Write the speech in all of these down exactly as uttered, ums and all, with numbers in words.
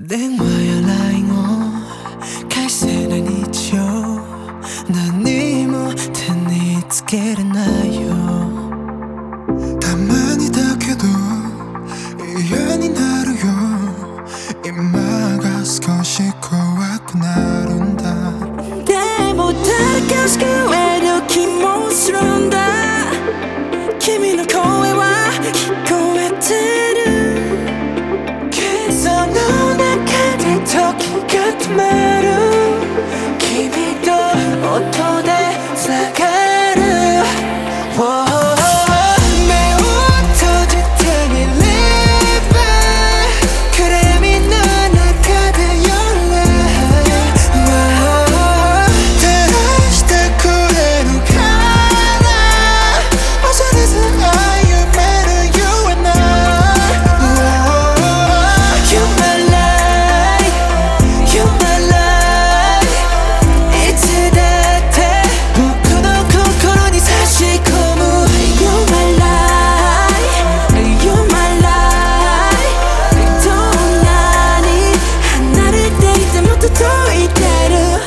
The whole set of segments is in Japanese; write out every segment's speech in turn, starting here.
電話や ライン を返せない日常、何も手につけれないよ。たまにだけど嫌になるよ。今が少し怖くなるんだ。でも誰か救える気もするんだ。君の声は聞こえてる。けその中で時が止まる。君と音でつながる、oh、目を閉じてみれば暗闇の中で夜、oh、照らしてくれるから恐れず歩める You and I、oh、You're my light You're my light、 いつだって僕の心に差し込む You're my light You're my light、 どんなに離れていても届いてる。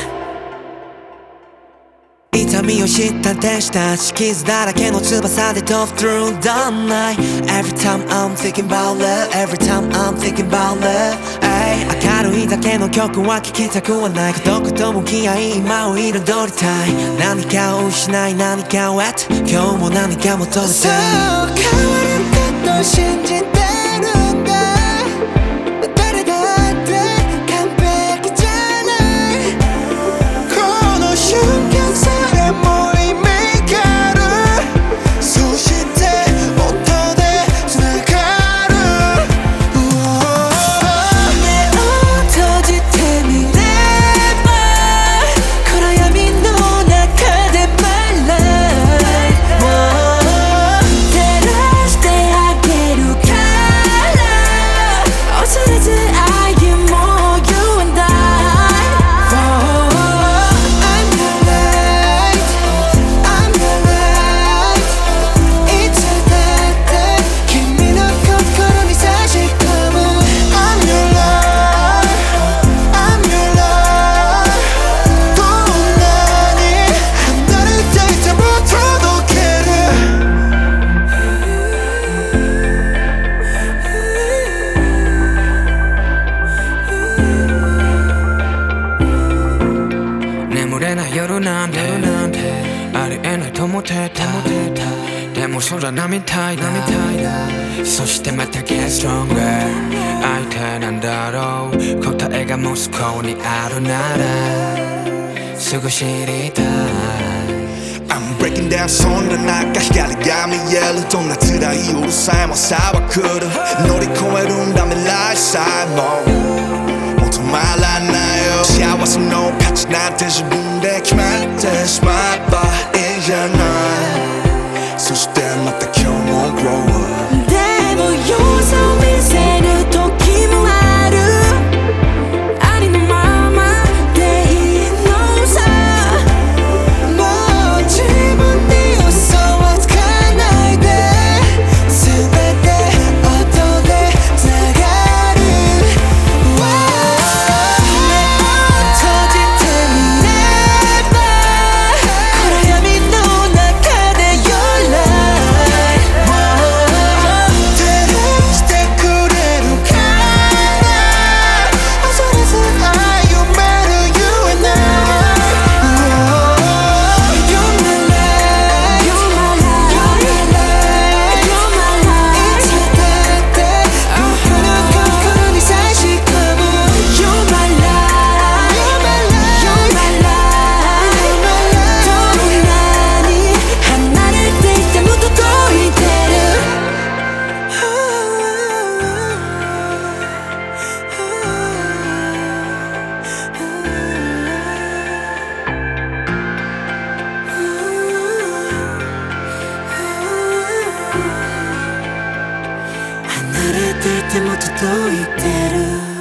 痛みを知った天使たち、傷だらけの翼で飛ぶ Through the night。 Every time I'm thinking about love Every time I'm thinking about love、ay、 明るいだけの曲は聴きたくはない。孤独と向き合い今を彩りたい。何かを失い何かを得て今日も何か求めて、そう変わること信じてるんだ。誰だって完璧じゃない。この瞬間さえも意味がある。そして音でつながる、oh、目を閉じてみれば暗闇の中で My life、oh、照らしてあげるから恐れず歩もう You and I、oh、I'm your light I'm your light、 いつだって君の心に差し込む I'm your light I'm your light、 どんなに離れていても届ける。眠れない夜なんてありえないと思ってた。でも空波みたいだ。そしてまた Get stronger、 相手なんだろう。答えがモスクワにあるならすぐ知りたい。 I'm breaking down そんな中光が見える。どんな辛い夜さえも朝は来る。乗り越えるんだ未来さえももう止まらないよ。幸せの価値なんて自分で決めてしまえばいいじゃない。そしてまた今日も Grow up。 でも様子を見せる時もある。ありのままでいいのさ。もう自分に嘘はつかないで。全て音でつながる、oh、目を閉じてみれば暗闇の中で Your light、oh、照らしてくれるから恐れず歩める You and I、oh、 You're my light You're my light You're my light、 いつだって僕の心に差し込む You're my light You're my light You're my light、 どんなに離れていても届いてる、離れていても届いてる。